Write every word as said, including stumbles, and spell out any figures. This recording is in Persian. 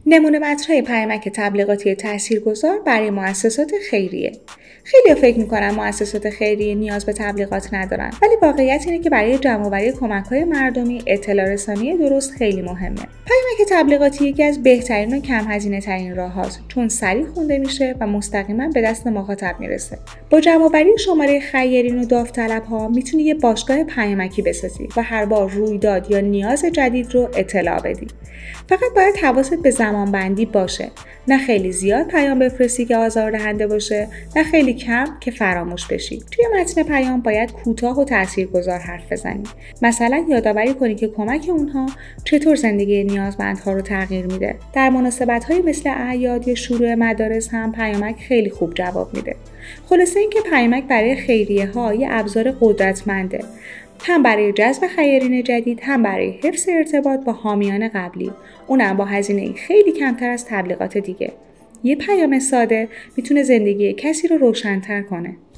نمونه متن‌های پیامک تبلیغاتی تاثیرگذار برای مؤسسات خیریه. خیلی فکر میکنن مؤسسات خیریه نیاز به تبلیغات ندارن، ولی واقعیت اینه که برای جمع‌آوری کمک‌های مردمی اطلاع رسانی درست خیلی مهمه. پیامک تبلیغاتی یکی از بهترین و کم هزینه ترین راه‌هاست، چون سریع خونده میشه و مستقیما به دست مخاطب میرسه. با جمع‌آوری شماره خیرین و داوطلب‌ها میتونی یه باشگاه پیامکی بسازی و هر بار رویداد یا نیاز جدید رو اطلاع بدی. فقط باید حواست به زمانبندی باشه. نه خیلی زیاد پیام بفرستی که آزاردهنده باشه، نه خیلی کم که فراموش بشی. توی متن پیام باید کوتاه و تاثیرگذار حرف بزنی. مثلا یادآوری کنی که کمک اونها چطور زندگی نیازمندها رو تغییر میده. در مناسبت‌های مثل اعیاد یا شروع مدارس هم پیامک خیلی خوب جواب میده. خلاصه اینکه پیامک برای خیریه‌ها یه ابزار قدرتمنده. هم برای جذب خیرین جدید، هم برای حفظ ارتباط با حامیان قبلی، اونم با هزینه خیلی کمتر از تبلیغات دیگه. یه پیام ساده میتونه زندگی کسی رو روشن‌تر کنه.